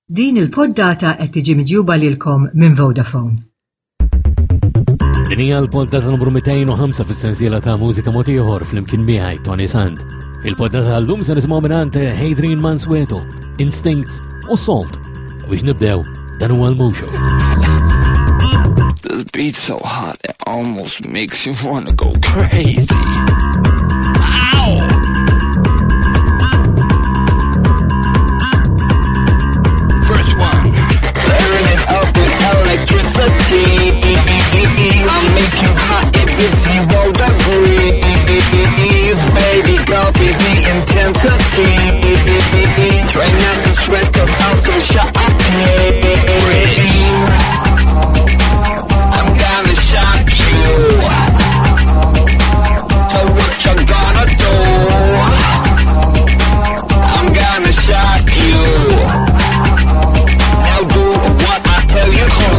Din il-poddata qed tiġi miġjuba lilkom minn Vodafone. Din hija l-poddata numru 205 fis-sensiela ta' mużika mod ieħor flimkien miegħi Tony Sand. Fil-poddata tal-lum se nisimgħu mingħand Hadrien Mansueto, Instincts u Salt. Biex nibdew dan huwa l-Mushu. This beat's so hot it almost makes you wanna go crazy. Ow! First one. Burn it up with electricity. I'll make you hot if it's 0 degrees. Baby, copy the intensity. Try not to sweat 'cause I'm so shocking. I'm gonna shock you. So what you gonna do? I'm gonna shock you. Now do what I tell you to.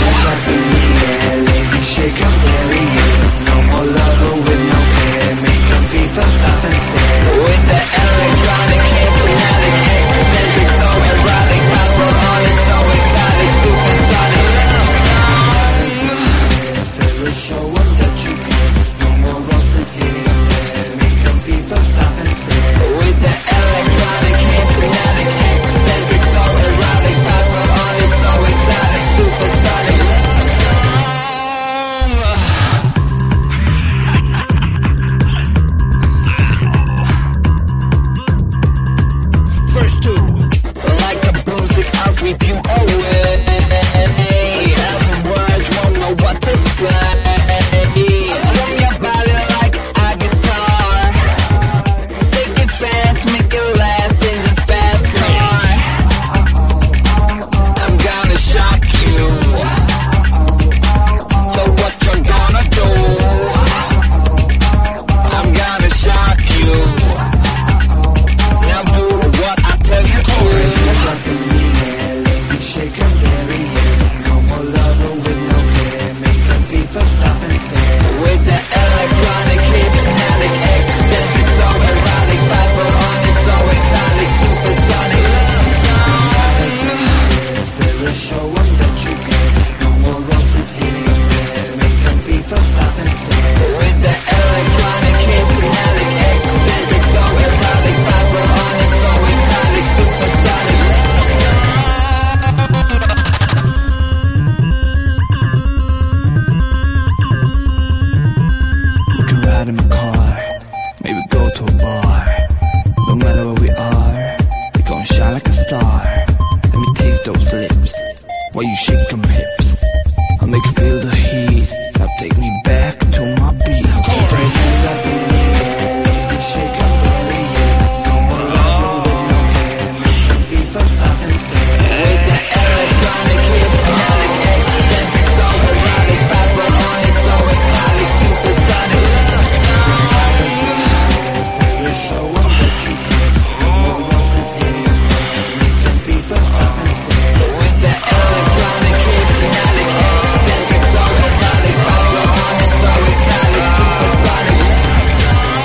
Shake up there, no more lover with no care. Make them people stop and stare. With the electronic, hypnotic, eccentric, so erotic, power on it, so exotic, supersonic love song. Feel a show them that you can. No more rough this hitting affair. Make them people stop and stare. With the electronic, hypnotic, eccentric, so erotic, power on it, so exotic, supersonic love song. Sweep you away. Thousand words won't know what to say. Strum your body like a guitar. Take it fast, make it last in this fast car. I'm gonna shock you. So what you gonna do? I'm gonna shock you. Now do what I tell you to. Shake 'em very no more lover with no care. Make them people stop and stare. With the electronic, hypnotic, eccentric, so erotic, vital on it, so exotic, supersonic love song. Feel a show 'em that you can. No more rough this hitting affair. Make them people stop and stare. With the electronic, hypnotic, eccentric, so erotic, vital on it, so exotic, supersonic love song. In my car, maybe go to a bar. No matter where we are, we gon' shine like a star. Let me taste those lips while you shake them hips. I'll make you feel the heat. Now take me back to my beat. Raise hands up in the air, shake 'em very no more love with no care. Make the people stop and stare. With the electronic, hypnotic, eccentric, so erotic, vital on it, so exotic, supersonic love song. Show 'em that you can. No more rough this hitting affair. Make them people stop and stare. With the electronic, hypnotic, eccentric, so erotic, vital on it, so exotic, supersonic love song.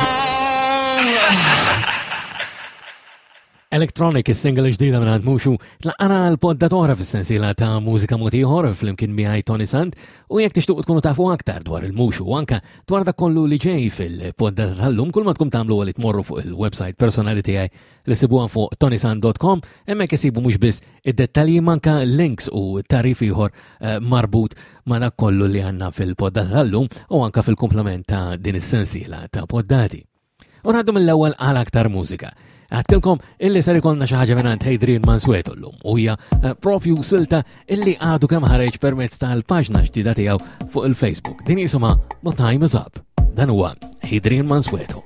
Electronic, is-single ġdida minn Mushu, tlaqana l-poddatora fis-sensiela ta' mużika mod ieħor flimkien miegħi Tony Sand, u jekk tixtuq tkunu tafu aktar dwar il-Mushu u anke dwar dak kollu li ġej fil-poddata tal-lum, kull ma tkun tagħmlu li tmorru fuq il-website personali tiegħi li sibuha fuq tonysand.com, hemmhekk isibu mhux biss id-dettalji manka links u tarif ieħor marbut ma' dak kollu li għandna fil-poddata tal-lum u anke fil-komplement ta' din is-sensiela ta' poddati. U ngħaddu mill-ewwel għal aktar mużika. Għattilkom illi ser ikollna xi ħaġa mingħand Hadrien Mansueto llum u hija propju silta illi għadu kemm ħareġ permezz tal-paġna ġdida tiegħu fuq il-Facebook. Din jisimha My Time Is Up. Dan huwa Hadrien Mansueto.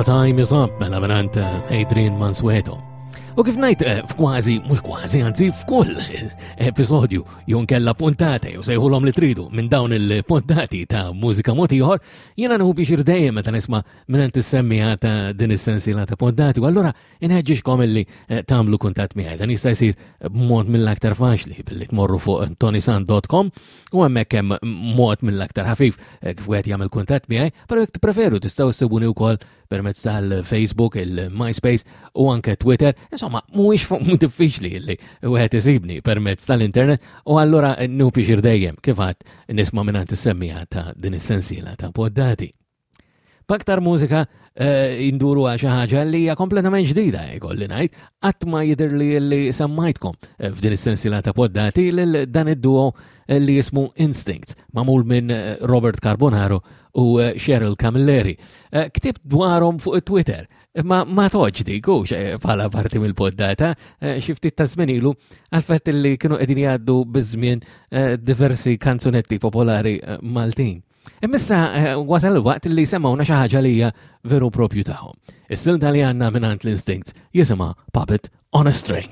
Time Is Up mela minant Adrian Mansueto. U kif ngħid f'kważi, mhux kważi, anzi f'kull episodju jew kella puntata jew sejħulhom li tridu minn dawn il-puntati ta' mużika mod ieħor, jiena nieħu biex dejjem meta nisma' mingħand is-semmija ta' din is-sensiela ta' puntati, u allura inħeġġixkom illi tagħmlu kuntatt miegħi. Dan jista' jsir b'mod mill-aktar faċli billi tmorru fuq tonysant.com u hemmhekk hemm mod mill-aktar ħafif kif wieħed jagħmel kuntatt miegħi, però jekk tippreferu tistgħu ssibuni wkoll permezz tal-Facebook, il-MySpace u anke Twitter. Insomma, mhuwiex diffiċli li wieħed isibni permezz tal-internet u allura nieħu biex dejjem kif għadd nisma' mingħand is-semmija ta' din is-sensiela ta' poddati. B'aktar mużika induru għal xi ħaġa li hija kompletament ġdida jkolli ngħid, qatt ma jidher li semmajtkom f'din is-sensiela ta' poddati lil dan id-duo li jismu Instincts, magħmul minn Robert Carbonaro u Cheryl Camilleri. Ktibt dwarhom fuq Twitter, ma toġdi kux bħala parti mill-poddata, xi ftit ta' żmien ilu għal fatt li kienu qegħdin jgħaddu biż-żmien diversi kanzunetti popolari Maltin. Imissa wasal il-waqt li semmawna xi ħaġa li hija veru propju tagħhom. Is-silta li għandna mingħand l-Instincts jisimha Puppet on a String.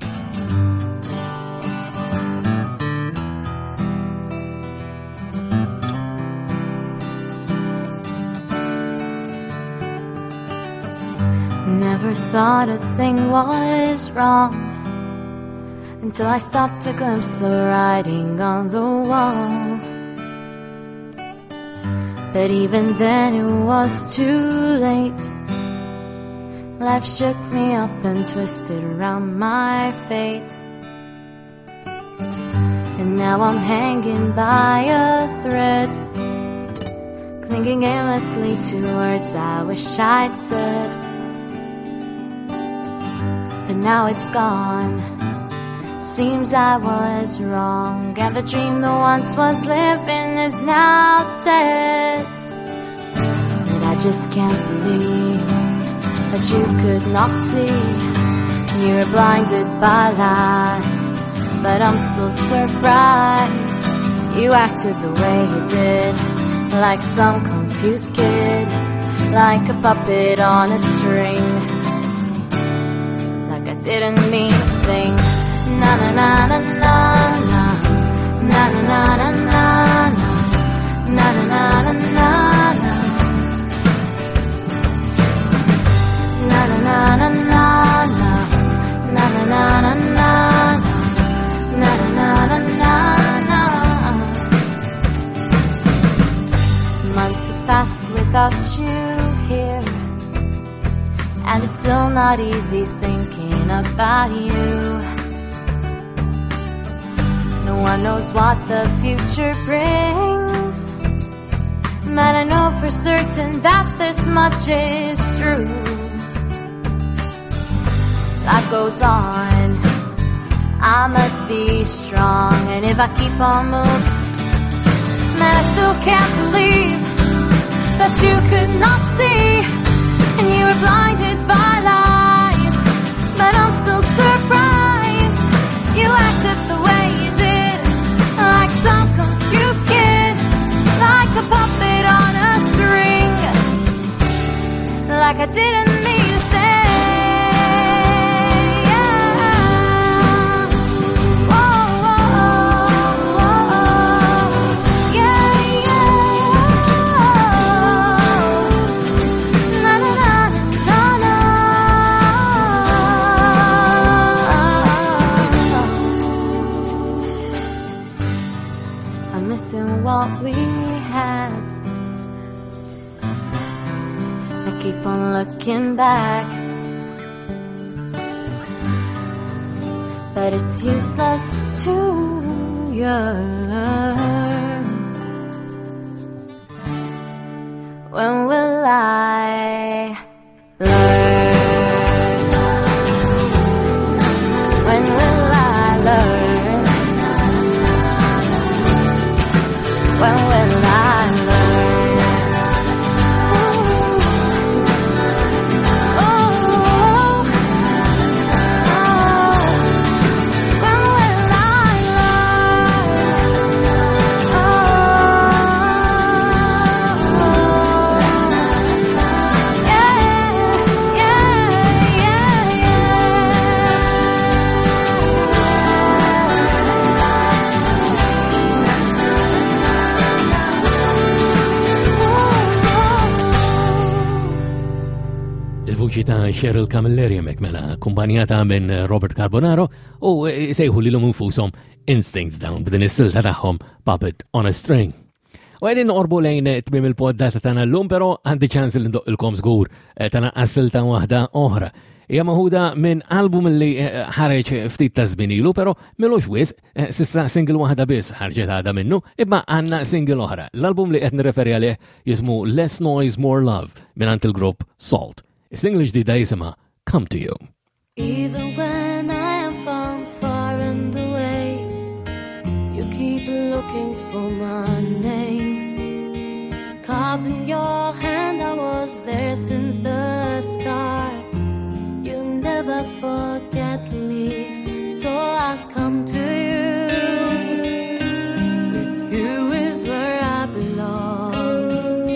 Never thought a thing was wrong until I stopped to glimpse the writing on the wall. But even then it was too late. Life shook me up and twisted around my fate. And now I'm hanging by a thread, clinging aimlessly to words I wish I'd said. But now it's gone. Seems I was wrong, and the dream that once was living is now dead. And I just can't believe that you could not see. You were blinded by lies, but I'm still surprised you acted the way you did, like some confused kid, like a puppet on a string. Like I didn't mean a thing. Na na na na na na na na na na na na na na na na na. Na na na na na na na na na na na na na na. Months have passed without you here, and it's still not easy thinking about you. No one knows what the future brings, but I know for certain that this much is true. Life goes on, I must be strong, and if I keep on moving, man, I still can't believe that you could not see, and you were blinded by lies, but I'm still surprised you acted the way you did, like some confused kid, like a puppet on a string, like I didn't mean to say. What we had, I keep on looking back, but it's useless to yearn. When will I learn? When will I learn? When will I learn? Oh, when will I learn? Cheryl Camilleri mela kumpanjata minn Robert Carbonaro u sejħu lilhom infushom Instincts dawn b'din is-silta tagħhom Puppet on a String. U għedin orbu lejn tmiem il-poddata tagħna llum, però għandi ċans li ndoqqilkom żgur tanaqqas silta waħda oħra. Hija maħuda minn album li ħareġ ftit ta' żmien ilu, però milux wisq, sissa single waħda biss ħarġet għadha minnu, imma għandna single oħra. L-album li qed nirreferi għalih jismu Less Noise More Love mingħand il-grupp Salt. Is-single ġdida jisimha Come to You. Even when I am far and away, you keep looking for my name. Carved in your hand, I was there since the start. You never forget me, so I come to you. With you is where I belong.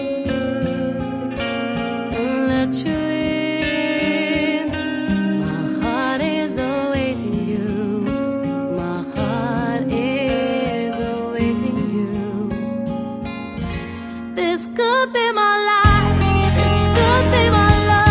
And let you in. My heart is awaiting you. My heart is awaiting you. This could be my life. This could be my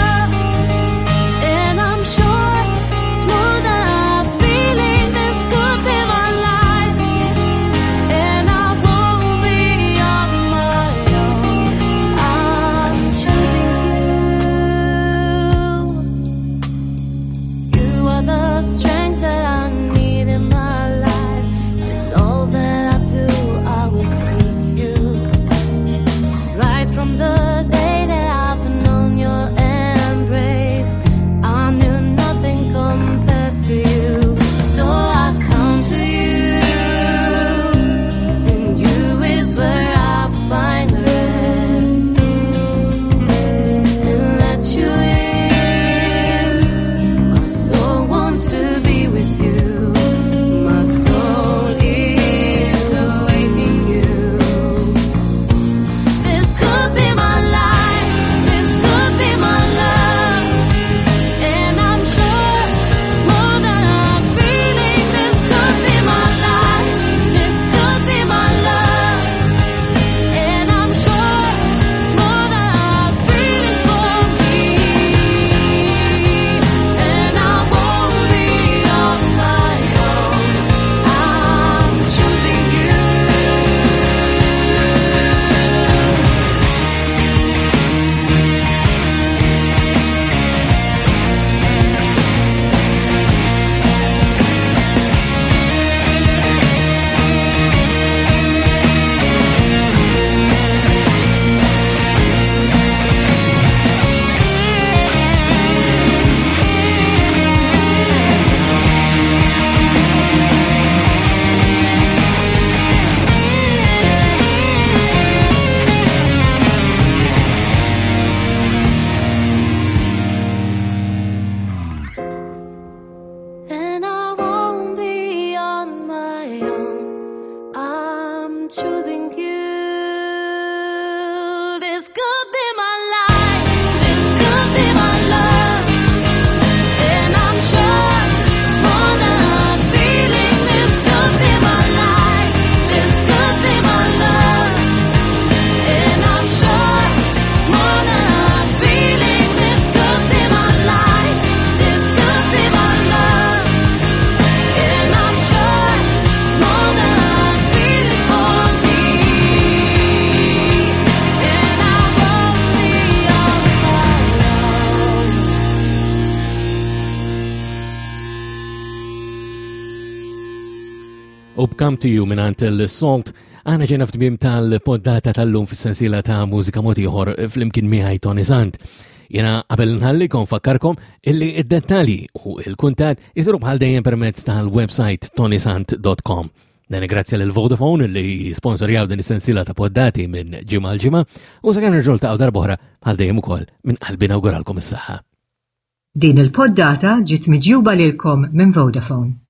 u b'Come to You minant il-Salt għana ġena f'tmiem tal-poddata tal-lum fis-sensiela ta' mużika mod ieħor fl-imkien miegħi Tony Sant. Jena qabel nħallikom fakkarkom illi id-dettalji u il-kuntat iżuru bħal dejjem permezz tal-website tonysant.com. Dan grazzja lil Vodafone li sponsorjaw din is-sensiela ta' poddati minn ġimgħa l ġimgħa u sakemm nirġgħu ta' darb'oħra bħal dejjem ukoll minn qalbi nawguralkom is-saħħa. Din il-poddata ġiet miġjuba lilkom minn Vodafone.